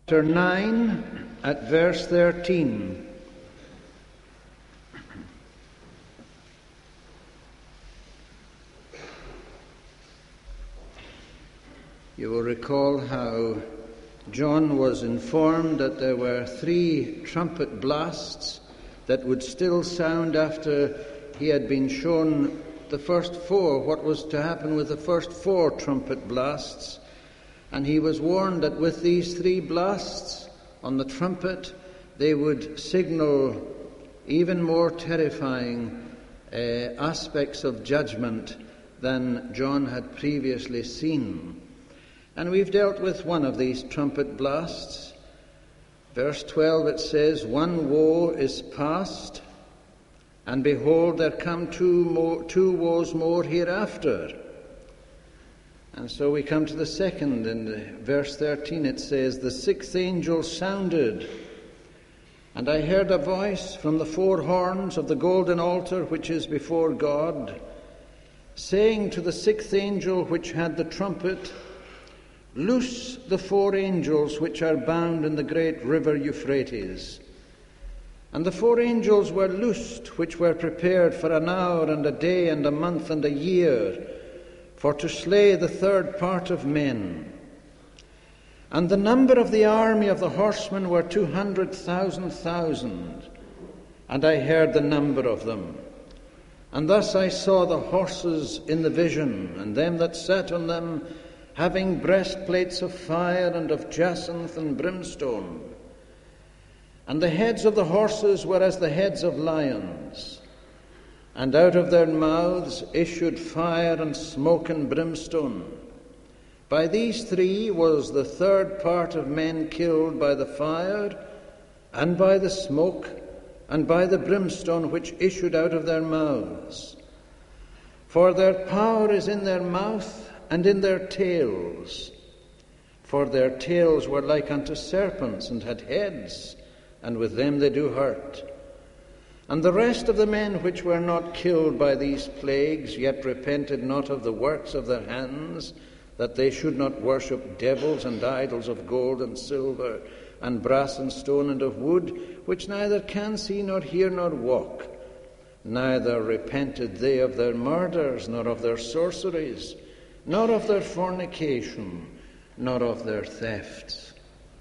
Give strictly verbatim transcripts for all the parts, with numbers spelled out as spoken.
Chapter nine at verse thirteen. You will recall how John was informed that there were three trumpet blasts that would still sound after he had been shown the first four, what was to happen with the first four trumpet blasts. And he was warned that with these three blasts on the trumpet, they would signal even more terrifying uh, aspects of judgment than John had previously seen. And we've dealt with one of these trumpet blasts. Verse twelve, it says, "One woe is past, and behold, there come two, more, two woes more hereafter." And so we come to the second. In verse thirteen it says, "The sixth angel sounded, and I heard a voice from the four horns of the golden altar which is before God, saying to the sixth angel which had the trumpet, Loose the four angels which are bound in the great river Euphrates. And the four angels were loosed, which were prepared for an hour and a day and a month and a year, for to slay the third part of men. And the number of the army of the horsemen were two hundred thousand thousand. And I heard the number of them. And thus I saw the horses in the vision, and them that sat on them, having breastplates of fire and of jacinth and brimstone. And the heads of the horses were as the heads of lions. And out of their mouths issued fire and smoke and brimstone. By these three was the third part of men killed by the fire, and by the smoke, and by the brimstone which issued out of their mouths. For their power is in their mouth and in their tails. For their tails were like unto serpents, and had heads, and with them they do hurt. And the rest of the men which were not killed by these plagues, yet repented not of the works of their hands, that they should not worship devils and idols of gold and silver, and brass and stone and of wood, which neither can see, nor hear, nor walk. Neither repented they of their murders, nor of their sorceries, nor of their fornication, nor of their thefts.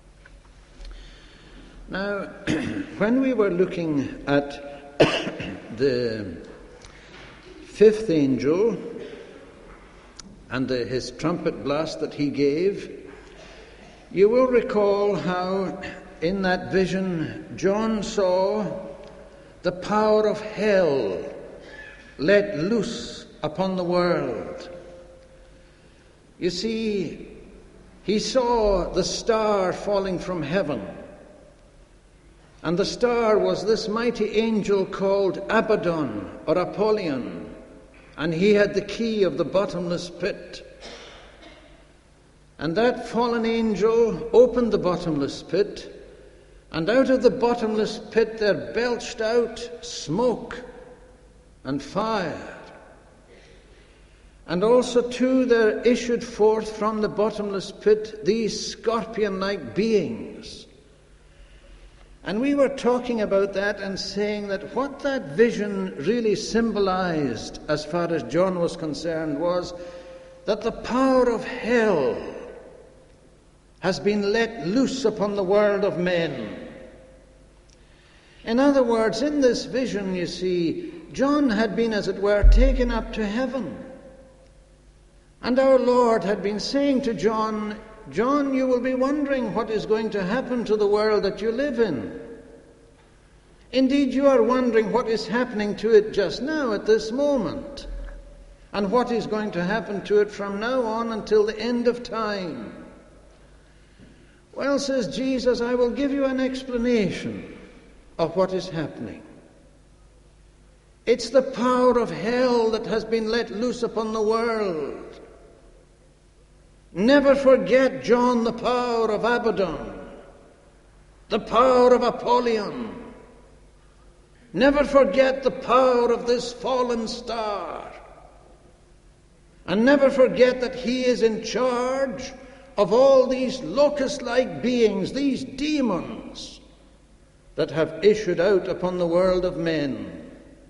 Now, when we were looking at the fifth angel and the, his trumpet blast that he gave, you will recall how in that vision John saw the power of hell let loose upon the world. You see, he saw the star falling from heaven. And the star was this mighty angel called Abaddon or Apollyon. And he had the key of the bottomless pit. And that fallen angel opened the bottomless pit. And out of the bottomless pit there belched out smoke and fire. And also, too, there issued forth from the bottomless pit these scorpion-like beings. And we were talking about that and saying that what that vision really symbolized, as far as John was concerned, was that the power of hell has been let loose upon the world of men. In other words, in this vision, you see, John had been, as it were, taken up to heaven. And our Lord had been saying to John, John, you will be wondering what is going to happen to the world that you live in. Indeed, you are wondering what is happening to it just now at this moment, and what is going to happen to it from now on until the end of time. Well, says Jesus, I will give you an explanation of what is happening. It's the power of hell that has been let loose upon the world. Never forget, John, the power of Abaddon, the power of Apollyon. Never forget the power of this fallen star. And never forget that he is in charge of all these locust-like beings, these demons that have issued out upon the world of men.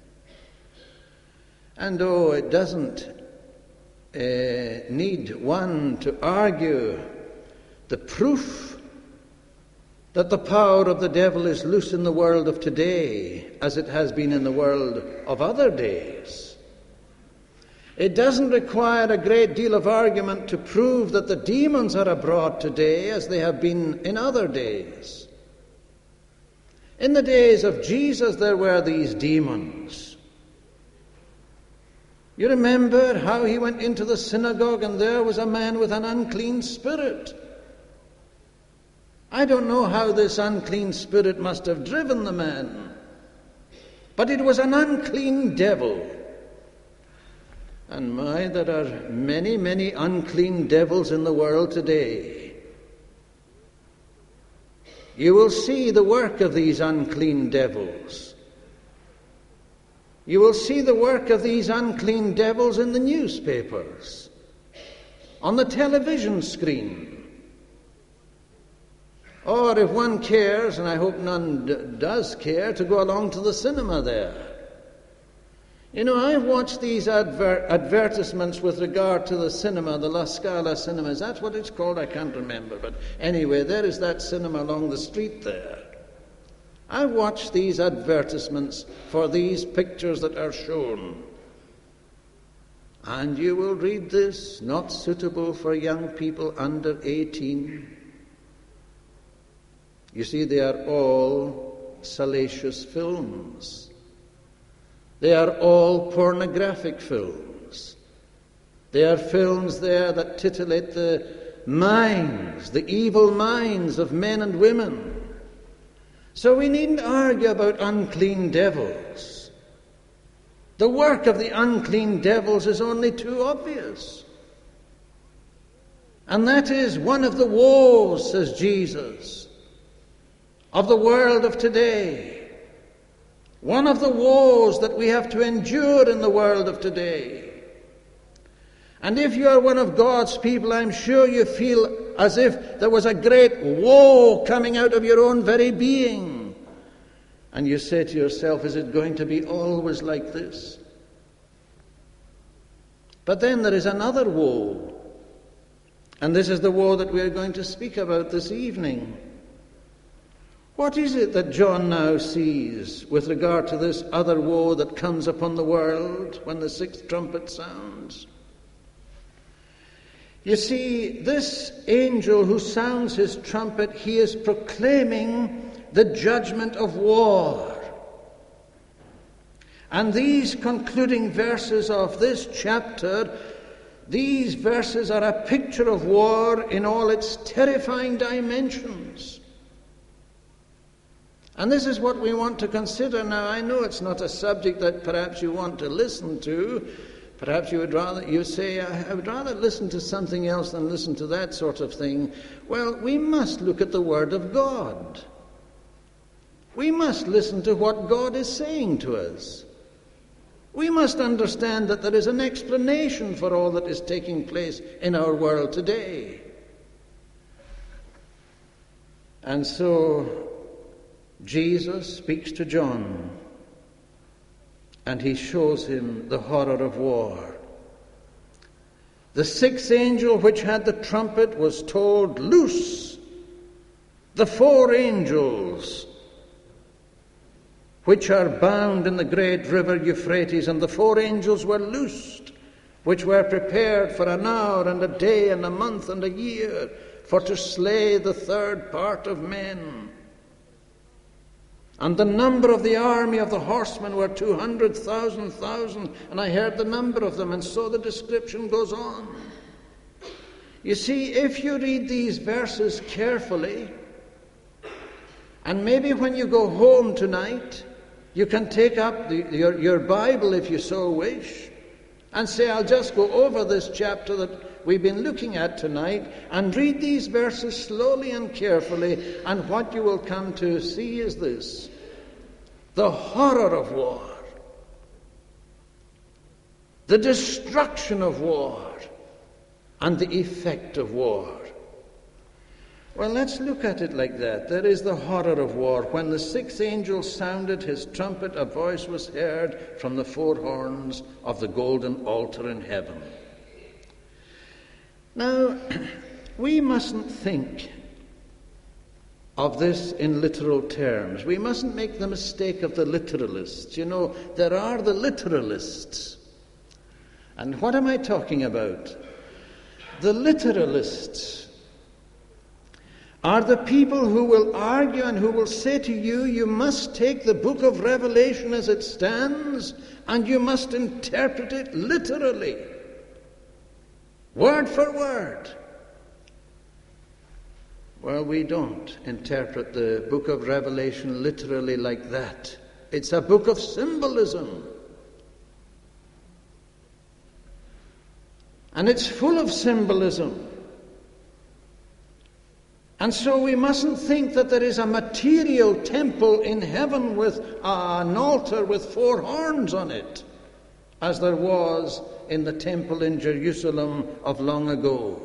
And oh, it doesn't uh, need one to argue the proof that the power of the devil is loose in the world of today, as it has been in the world of other days. It doesn't require a great deal of argument to prove that the demons are abroad today as they have been in other days. In the days of Jesus, there were these demons. You remember how he went into the synagogue and there was a man with an unclean spirit. I don't know how this unclean spirit must have driven the man, but it was an unclean devil. And my, there are many, many unclean devils in the world today. You will see the work of these unclean devils. You will see the work of these unclean devils in the newspapers, on the television screen. Or if one cares, and I hope none d- does care, to go along to the cinema there. You know, I've watched these adver- advertisements with regard to the cinema, the La Scala cinema. Is that what it's called? I can't remember. But anyway, there is that cinema along the street there. I've watched these advertisements for these pictures that are shown. And you will read this, not suitable for young people under eighteen. You see, they are all salacious films. They are all pornographic films. They are films there that titillate the minds, the evil minds of men and women. So we needn't argue about unclean devils. The work of the unclean devils is only too obvious. And that is one of the woes, says Jesus, of the world of today. One of the woes that we have to endure in the world of today. And if you are one of God's people, I'm sure you feel as if there was a great woe coming out of your own very being. And you say to yourself, is it going to be always like this? But then there is another woe. And this is the woe that we are going to speak about this evening. What is it that John now sees with regard to this other woe that comes upon the world when the sixth trumpet sounds? You see, this angel who sounds his trumpet, he is proclaiming the judgment of war. And these concluding verses of this chapter, these verses are a picture of war in all its terrifying dimensions. And this is what we want to consider now. I know it's not a subject that perhaps you want to listen to. Perhaps you would rather, you say, I would rather listen to something else than listen to that sort of thing. Well, we must look at the Word of God. We must listen to what God is saying to us. We must understand that there is an explanation for all that is taking place in our world today. And so Jesus speaks to John, and he shows him the horror of war. The sixth angel which had the trumpet was told, loose the four angels which are bound in the great river Euphrates. And the four angels were loosed, which were prepared for an hour and a day and a month and a year, for to slay the third part of men. And the number of the army of the horsemen were two hundred thousand thousand, and I heard the number of them, and so the description goes on. You see, if you read these verses carefully, and maybe when you go home tonight, you can take up the, your, your Bible, if you so wish, and say, I'll just go over this chapter that we've been looking at tonight, and read these verses slowly and carefully, and what you will come to see is this: the horror of war, the destruction of war, and the effect of war. Well, let's look at it like that. There is the horror of war. When the sixth angel sounded his trumpet, a voice was heard from the four horns of the golden altar in heaven. Now, we mustn't think of this in literal terms. We mustn't make the mistake of the literalists. You know, there are the literalists. And what am I talking about? The literalists are the people who will argue and who will say to you, you must take the book of Revelation as it stands and you must interpret it literally, word for word. Well, we don't interpret the book of Revelation literally like that. It's a book of symbolism. And it's full of symbolism. And so we mustn't think that there is a material temple in heaven with an altar with four horns on it, as there was in the temple in Jerusalem of long ago.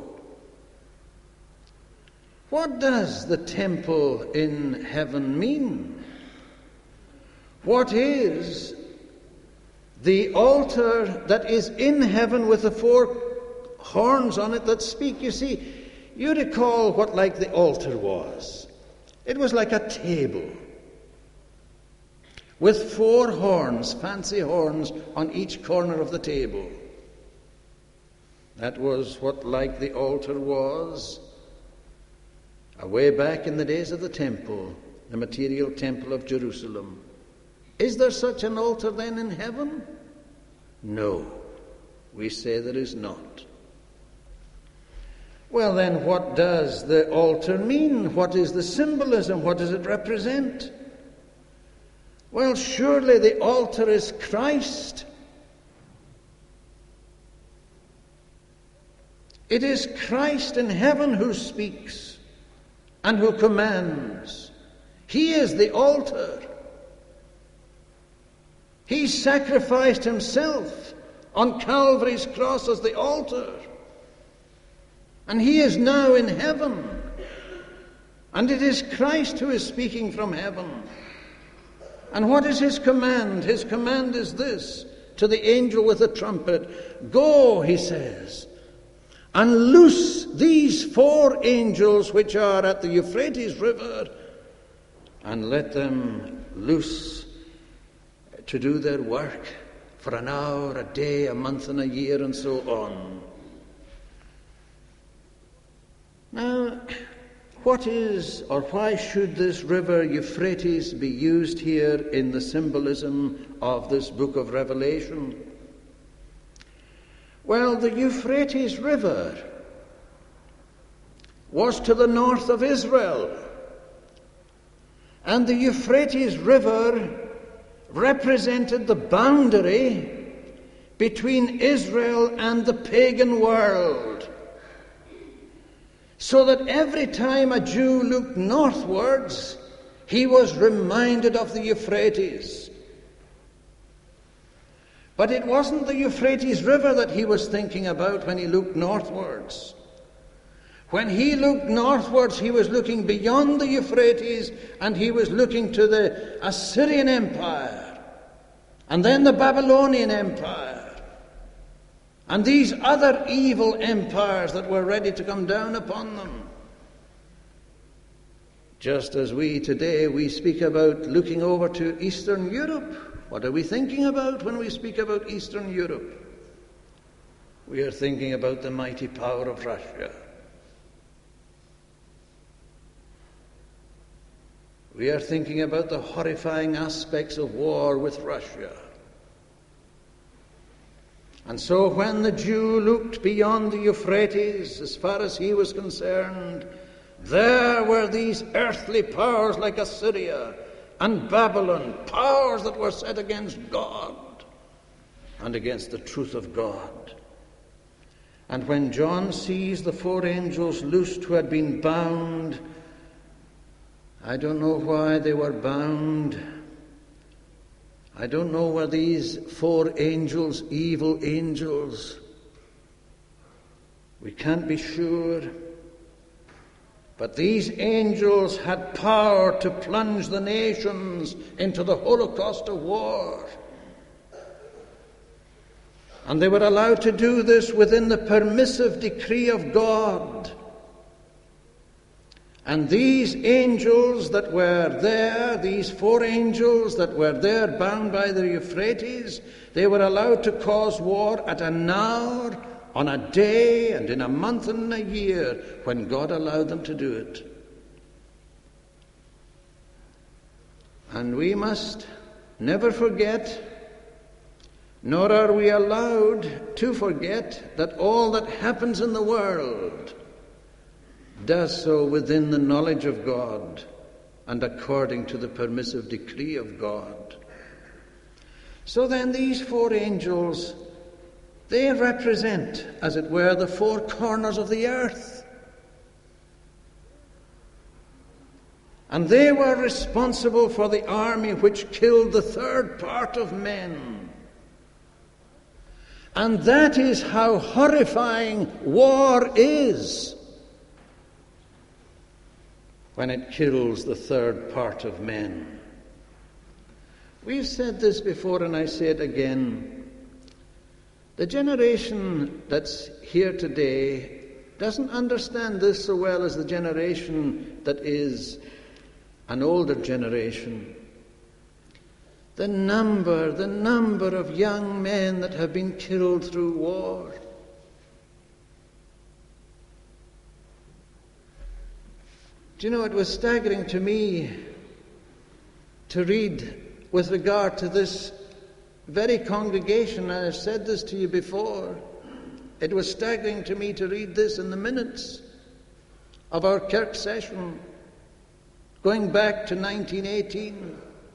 What does the temple in heaven mean? What is the altar that is in heaven with the four horns on it that speak? You see, you recall what like the altar was. It was like a table with four horns, fancy horns, on each corner of the table. That was what like the altar was away back in the days of the temple, the material temple of Jerusalem. Is there such an altar then in heaven? No, we say there is not. Well then, what does the altar mean? What is the symbolism? What does it represent? Well, surely the altar is Christ. It is Christ in heaven who speaks and who commands. He is the altar. He sacrificed himself on Calvary's cross as the altar. And he is now in heaven. And it is Christ who is speaking from heaven. And what is his command? His command is this to the angel with the trumpet. Go, he says, and loose these four angels which are at the Euphrates River, and let them loose to do their work for an hour, a day, a month, and a year, and so on. Now, what is or why should this river Euphrates be used here in the symbolism of this book of Revelation? Well, the Euphrates River was to the north of Israel, and the Euphrates River represented the boundary between Israel and the pagan world. So that every time a Jew looked northwards, he was reminded of the Euphrates. But it wasn't the Euphrates River that he was thinking about when he looked northwards. When he looked northwards, he was looking beyond the Euphrates, and he was looking to the Assyrian Empire, and then the Babylonian Empire, and these other evil empires that were ready to come down upon them. Just as we today, we speak about looking over to Eastern Europe. What are we thinking about when we speak about Eastern Europe? We are thinking about the mighty power of Russia. We are thinking about the horrifying aspects of war with Russia. And so when the Jew looked beyond the Euphrates, as far as he was concerned, there were these earthly powers like Assyria and Babylon, powers that were set against God and against the truth of God. And when John sees the four angels loosed who had been bound, I don't know why they were bound. I don't know were these four angels evil angels. We can't be sure. But these angels had power to plunge the nations into the holocaust of war. And they were allowed to do this within the permissive decree of God. And these angels that were there, these four angels that were there bound by the Euphrates, they were allowed to cause war at an hour, on a day, and in a month and a year, when God allowed them to do it. And we must never forget, nor are we allowed to forget, that all that happens in the world does so within the knowledge of God and according to the permissive decree of God. So then these four angels, they represent, as it were, the four corners of the earth. And they were responsible for the army which killed the third part of men. And that is how horrifying war is, when it kills the third part of men. We've said this before, and I say it again. The generation that's here today doesn't understand this so well as the generation that is an older generation. The number, the number of young men that have been killed through war. Do you know, it was staggering to me to read with regard to this very congregation, and I've said this to you before, it was staggering to me to read this in the minutes of our Kirk session, going back to nineteen eighteen,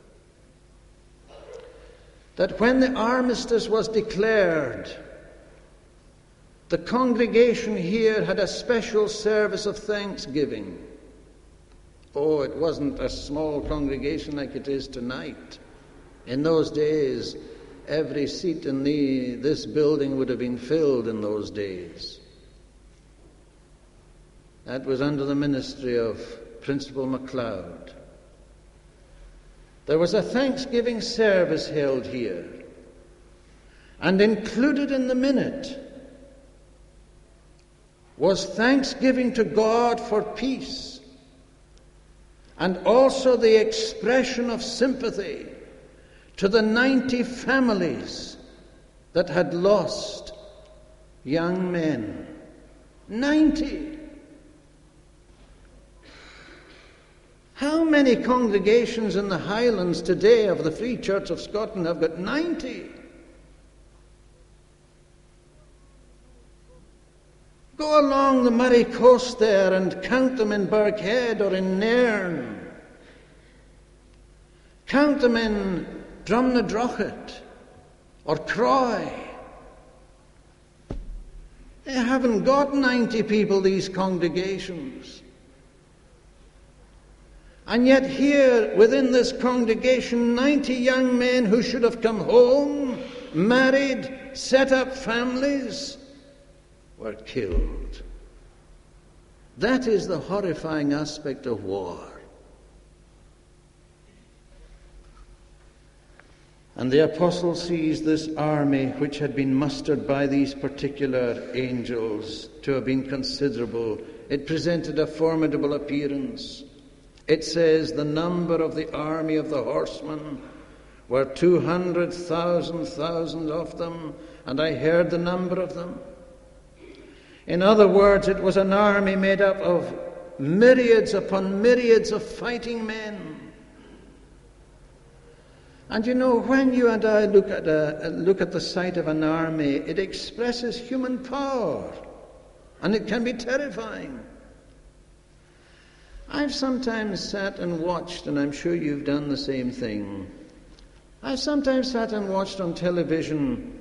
that when the armistice was declared, the congregation here had a special service of thanksgiving. Oh, it wasn't a small congregation like it is tonight. In those days, every seat in the, this building would have been filled in those days. That was under the ministry of Principal MacLeod. There was a Thanksgiving service held here, and included in the minute was thanksgiving to God for peace, and also the expression of sympathy to the ninety families that had lost young men. Ninety! How many congregations in the Highlands today of the Free Church of Scotland have got ninety? Go along the Murray coast there and count them in Birkhead or in Nairn. Count them in Drumnadrochit or Croy. They haven't got ninety people, these congregations. And yet here, within this congregation, ninety young men who should have come home, married, set up families, were killed. That is the horrifying aspect of war. And the apostle sees this army which had been mustered by these particular angels to have been considerable. It presented a formidable appearance. It says the number of the army of the horsemen were two hundred thousand thousand of them, and I heard the number of them. In other words, it was an army made up of myriads upon myriads of fighting men. And you know, when you and I look at a, look at the sight of an army, it expresses human power, and it can be terrifying. I've sometimes sat and watched, and I'm sure you've done the same thing. I've sometimes sat and watched on television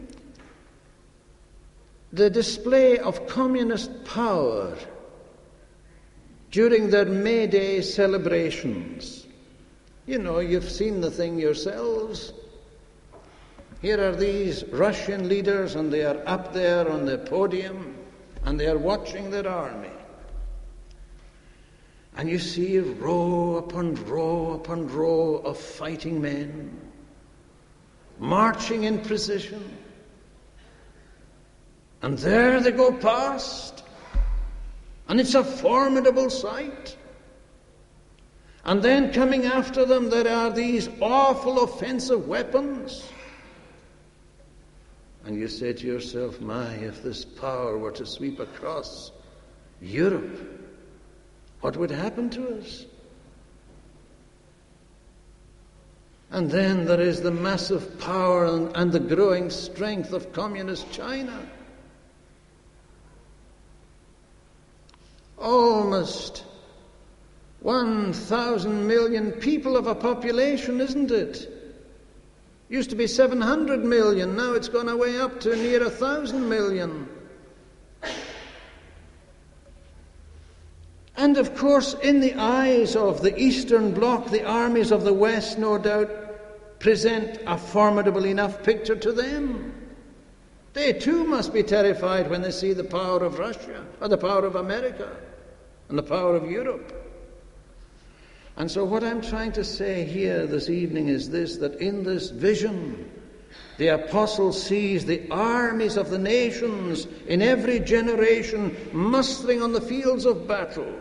the display of communist power during their May Day celebrations. You know, you've seen the thing yourselves. Here are these Russian leaders, and they are up there on the podium, and they are watching their army. And you see row upon row upon row of fighting men, marching in precision. And there they go past, and it's a formidable sight. And then coming after them, there are these awful offensive weapons. And you say to yourself, my, if this power were to sweep across Europe, what would happen to us? And then there is the massive power and, and the growing strength of communist China. Almost one thousand million people of a population, isn't it? Used to be seven hundred million, now it's gone away up to near a thousand million. And of course, in the eyes of the Eastern Bloc, the armies of the West, no doubt, present a formidable enough picture to them. They too must be terrified when they see the power of Russia, or the power of America, and the power of Europe. And so what I'm trying to say here this evening is this, that in this vision, the apostle sees the armies of the nations in every generation mustering on the fields of battle.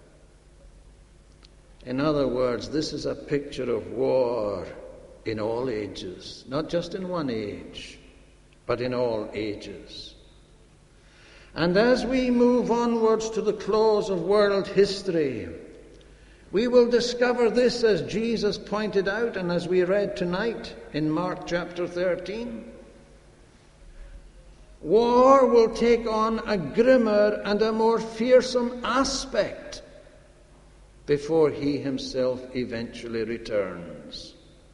In other words, this is a picture of war in all ages, not just in one age, but in all ages. And as we move onwards to the close of world history, we will discover this, as Jesus pointed out and as we read tonight in Mark chapter thirteen. War will take on a grimmer and a more fearsome aspect before he himself eventually returns.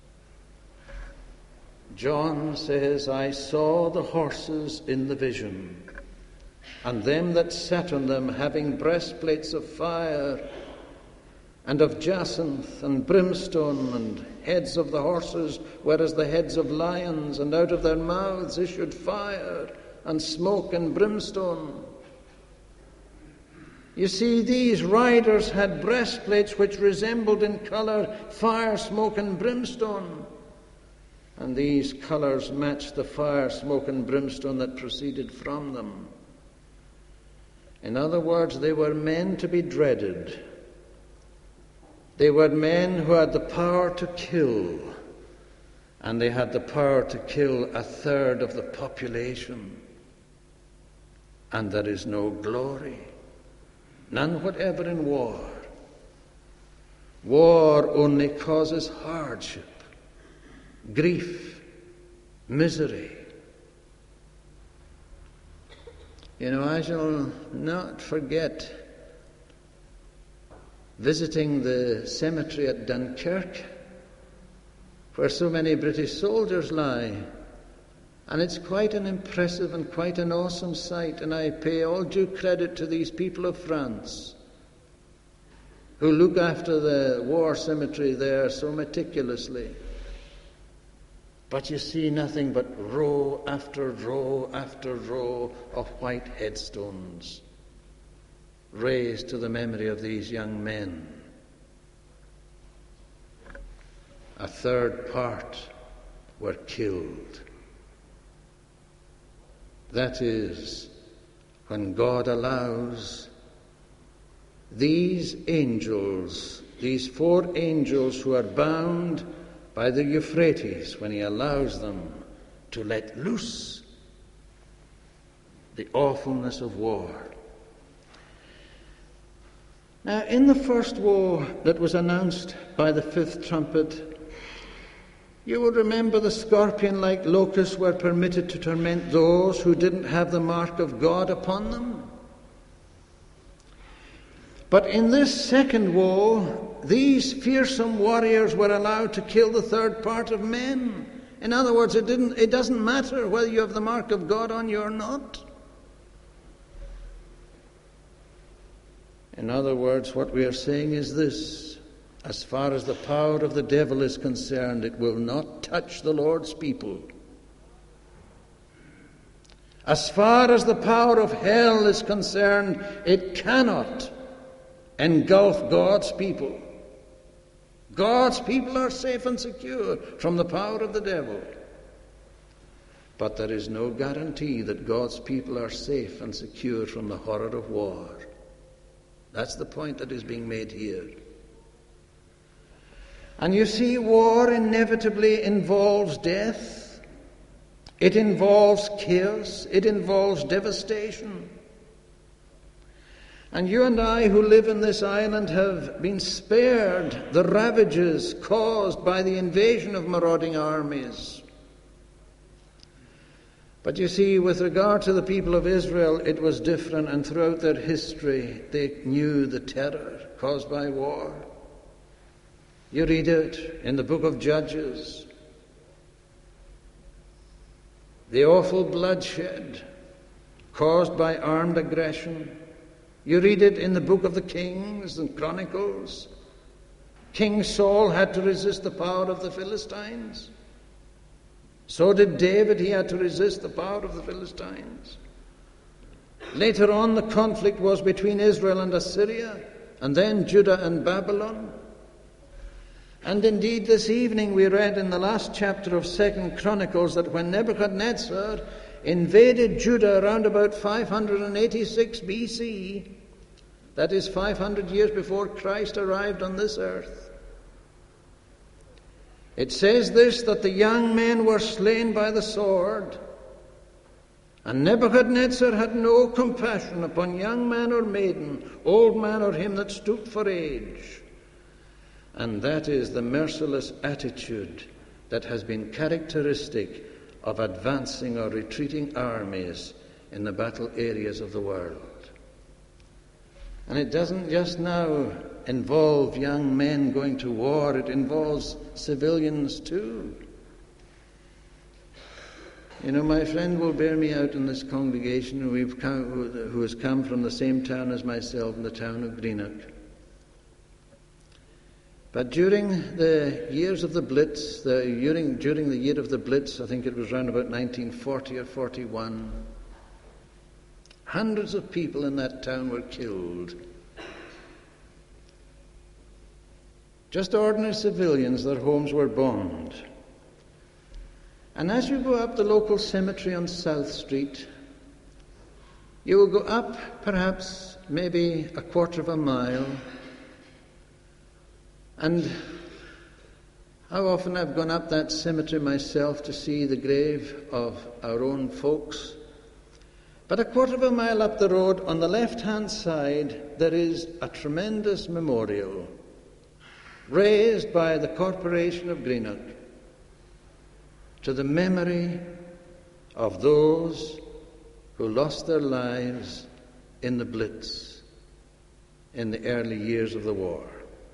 John says, I saw the horses in the vision, and them that sat on them having breastplates of fire, and of jacinth and brimstone, and heads of the horses were as the heads of lions, and out of their mouths issued fire and smoke and brimstone. You see, these riders had breastplates which resembled in colour fire, smoke and brimstone. And these colours matched the fire, smoke and brimstone that proceeded from them. In other words, they were men to be dreaded. They were men who had the power to kill, and they had the power to kill a third of the population. And there is no glory, none whatever in war. War only causes hardship, grief, misery. You know, I shall not forget visiting the cemetery at Dunkirk, where so many British soldiers lie. And it's quite an impressive and quite an awesome sight, and I pay all due credit to these people of France who look after the war cemetery there so meticulously. But you see nothing but row after row after row of white headstones raised to the memory of these young men. A third part were killed. That is, when God allows these angels, these four angels who are bound by the Euphrates, when he allows them to let loose the awfulness of war. Now, in the first woe that was announced by the fifth trumpet, you will remember the scorpion-like locusts were permitted to torment those who didn't have the mark of God upon them. But in this second woe, these fearsome warriors were allowed to kill the third part of men. In other words, it didn't, it doesn't matter whether you have the mark of God on you or not. In other words, what we are saying is this: as far as the power of the devil is concerned, it will not touch the Lord's people. As far as the power of hell is concerned, it cannot engulf God's people. God's people are safe and secure from the power of the devil. But there is no guarantee that God's people are safe and secure from the horror of war. That's the point that is being made here. And you see, war inevitably involves death. It involves chaos. It involves devastation. And you and I who live in this island have been spared the ravages caused by the invasion of marauding armies. But you see, with regard to the people of Israel, it was different, and throughout their history they knew the terror caused by war. You read it in the book of Judges. The awful bloodshed caused by armed aggression. You read it in the book of the Kings and Chronicles. King Saul had to resist the power of the Philistines. So did David. He had to resist the power of the Philistines. Later on, the conflict was between Israel and Assyria, and then Judah and Babylon. And indeed, this evening we read in the last chapter of Second Chronicles that when Nebuchadnezzar invaded Judah around about five hundred eighty-six B C, that is five hundred years before Christ arrived on this earth. It says this, that the young men were slain by the sword, and Nebuchadnezzar had no compassion upon young man or maiden, old man or him that stooped for age. And that is the merciless attitude that has been characteristic of advancing or retreating armies in the battle areas of the world. And it doesn't just now involve young men going to war, it involves civilians too. You know, my friend will bear me out in this congregation who, we've come, who has come from the same town as myself, in the town of Greenock. But during the years of the Blitz, the, during, during the year of the Blitz, I think it was around about nineteen forty or forty-one, hundreds of people in that town were killed. Just ordinary civilians, their homes were bombed. And as you go up the local cemetery on South Street, you will go up perhaps maybe a quarter of a mile. And how often I've gone up that cemetery myself to see the grave of our own folks. But a quarter of a mile up the road, on the left-hand side, there is a tremendous memorial raised by the Corporation of Greenock to the memory of those who lost their lives in the Blitz in the early years of the war.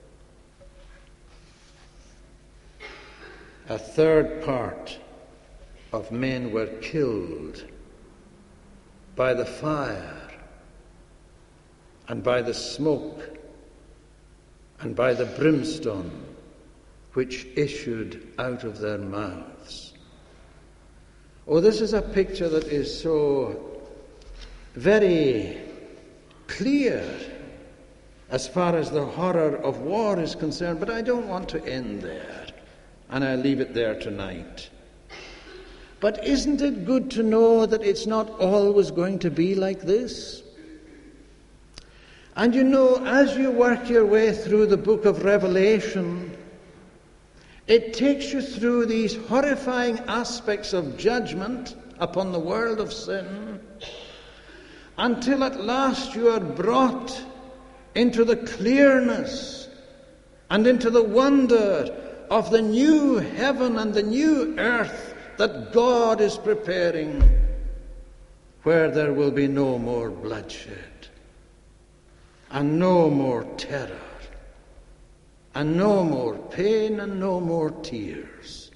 A third part of men were killed by the fire and by the smoke and by the brimstone which issued out of their mouths. Oh, this is a picture that is so very clear as far as the horror of war is concerned, but I don't want to end there. And I'll leave it there tonight. But isn't it good to know that it's not always going to be like this? And you know, as you work your way through the book of Revelation, it takes you through these horrifying aspects of judgment upon the world of sin, until at last you are brought into the clearness and into the wonder of the new heaven and the new earth that God is preparing, where there will be no more bloodshed and no more terror and no more pain and no more tears.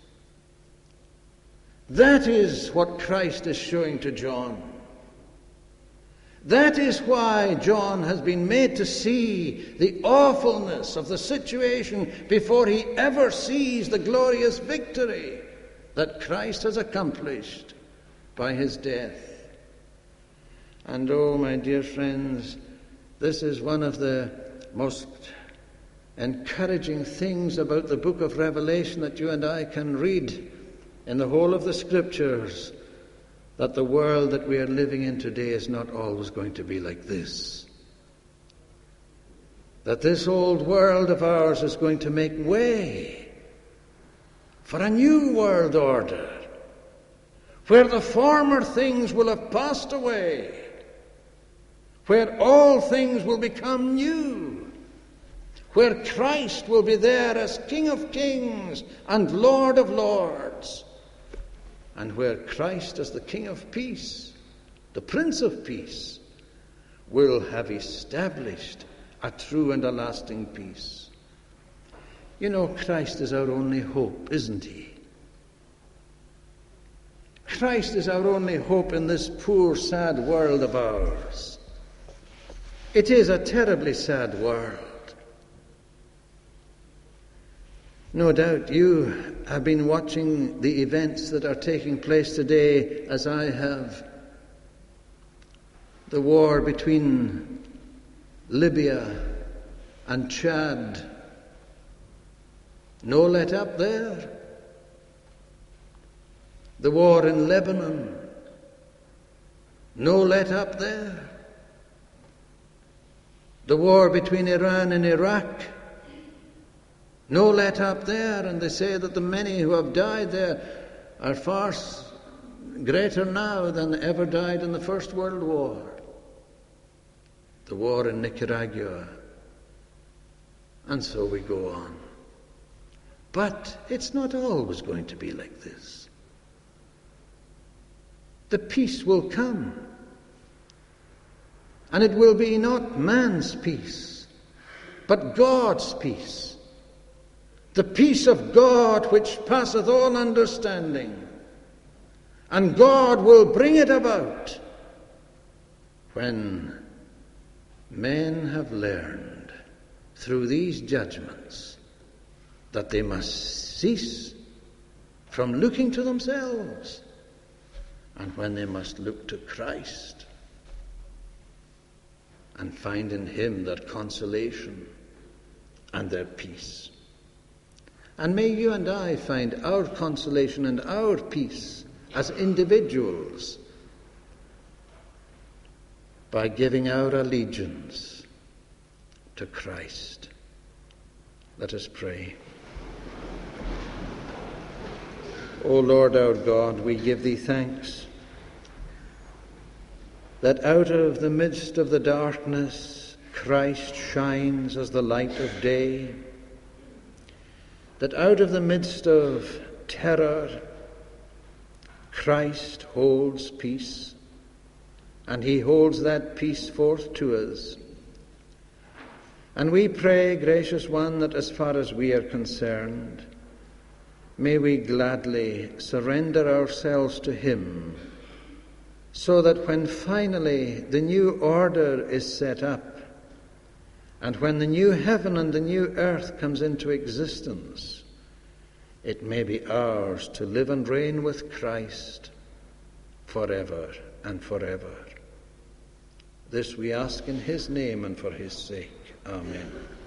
That is what Christ is showing to John. That is why John has been made to see the awfulness of the situation before he ever sees the glorious victory that Christ has accomplished by his death. And oh, my dear friends, this is one of the most encouraging things about the book of Revelation that you and I can read in the whole of the Scriptures, that the world that we are living in today is not always going to be like this. That this old world of ours is going to make way for a new world order, where the former things will have passed away, where all things will become new, where Christ will be there as King of Kings and Lord of Lords, and where Christ as the King of Peace, the Prince of Peace, will have established a true and a lasting peace. You know, Christ is our only hope, isn't he? Christ is our only hope in this poor, sad world of ours. It is a terribly sad world. No doubt you have been watching the events that are taking place today, as I have. The war between Libya and Chad. No let up there. The war in Lebanon. No let up there. The war between Iran and Iraq. No let up there. And they say that the many who have died there are far greater now than ever died in the First World War. The war in Nicaragua. And so we go on. But it's not always going to be like this. The peace will come. And it will be not man's peace, but God's peace. The peace of God which passeth all understanding. And God will bring it about when men have learned through these judgments that they must cease from looking to themselves, and when they must look to Christ and find in him their consolation and their peace. And may you and I find our consolation and our peace as individuals by giving our allegiance to Christ. Let us pray. O Lord our God, we give thee thanks that out of the midst of the darkness Christ shines as the light of day, that out of the midst of terror Christ holds peace, and he holds that peace forth to us. And we pray, gracious one, that as far as we are concerned, may we gladly surrender ourselves to him, so that when finally the new order is set up, and when the new heaven and the new earth comes into existence, it may be ours to live and reign with Christ forever and forever. This we ask in his name and for his sake. Amen.